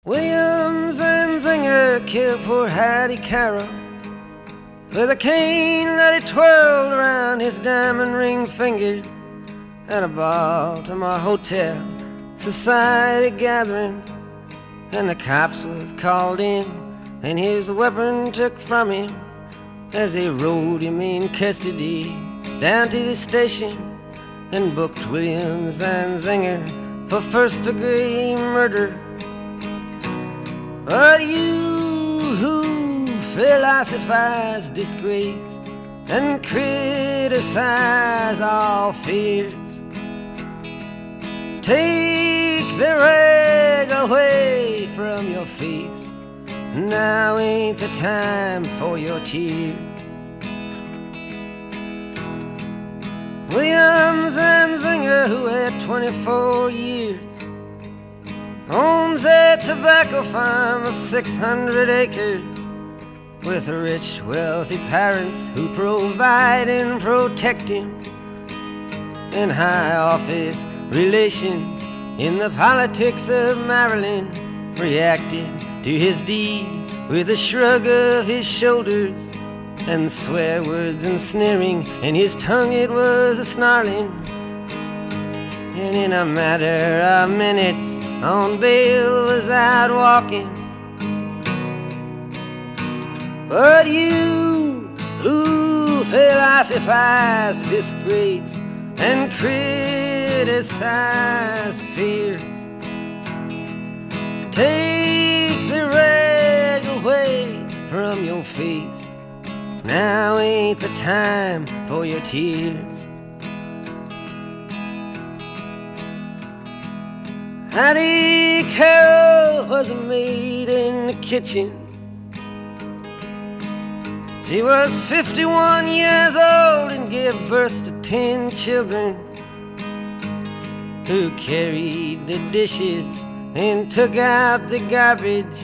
Williams and Zinger killed poor Hattie Carroll with a cane that he twirled around his diamond ring finger at a Baltimore hotel society gathering. And the cops was called in and his weapon took from him as they rode him in custody down to the station and booked Williams and Zinger for first-degree murder. But you who philosophize disgrace and criticize all fears, take the rag away from your face. Now ain't the time for your tears. Williams and Zinger, who had 24 years, owns a tobacco farm of 600 acres with rich, wealthy parents who provide and protect him, and high office relations in the politics of Maryland reacted to his deed with a shrug of his shoulders and swear words and sneering, and his tongue it was a snarling. And in a matter of minutes on bail was out walking. But you who philosophize disgrace and criticize fears, take the rag away from your face. Now ain't the time for your tears. Hattie Carroll was a maid in the kitchen. She was 51 years old and gave birth to 10 children, who carried the dishes and took out the garbage,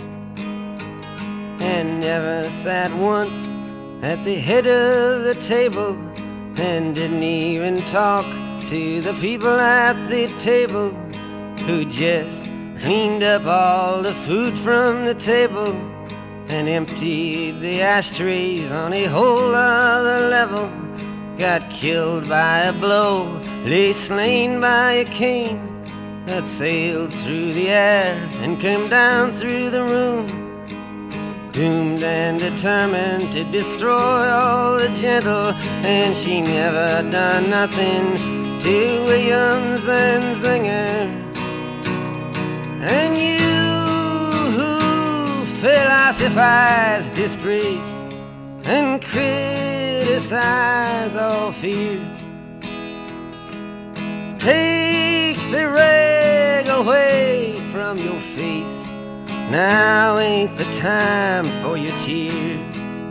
and never sat once at the head of the table, and didn't even talk to the people at the table, who just cleaned up all the food from the table and emptied the ashtrays on a whole other level. Got killed by a blow, lay slain by a cane that sailed through the air and came down through the room, doomed and determined to destroy all the gentle. And she never done nothing to Williams and Zinger. And you who philosophize disgrace and criticize all fears, take the rag away from your face. Now ain't the time for your tears.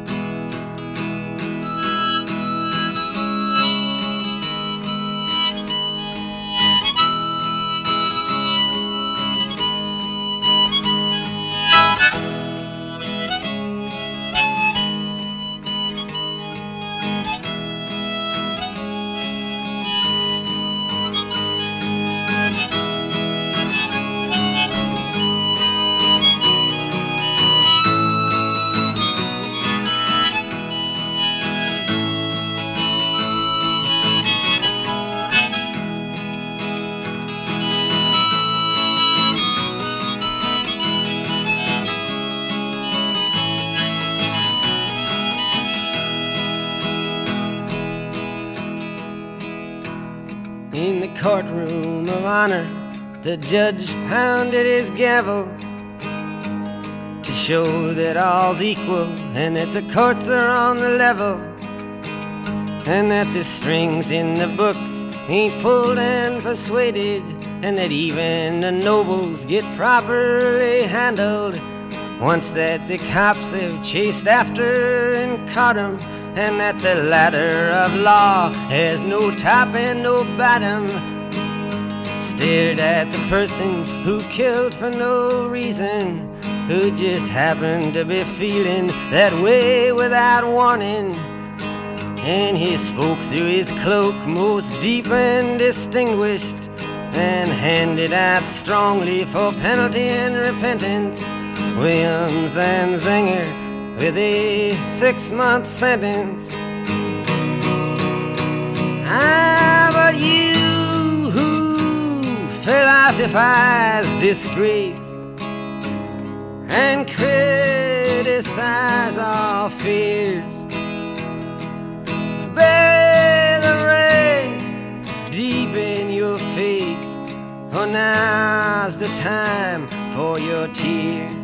In the courtroom of honor, the judge pounded his gavel to show that all's equal and that the courts are on the level, and that the strings in the books ain't pulled and persuaded, and that even the nobles get properly handled once that the cops have chased after and caught 'em, and that the ladder of law has no top and no bottom. Stared at the person who killed for no reason, who just happened to be feeling that way without warning. And he spoke through his cloak most deep and distinguished, and handed out strongly for penalty and repentance. Williams and Zenger with a 6-month sentence. But you who philosophize disgrace and criticize our fears, bury the rain deep in your face, for now's the time for your tears.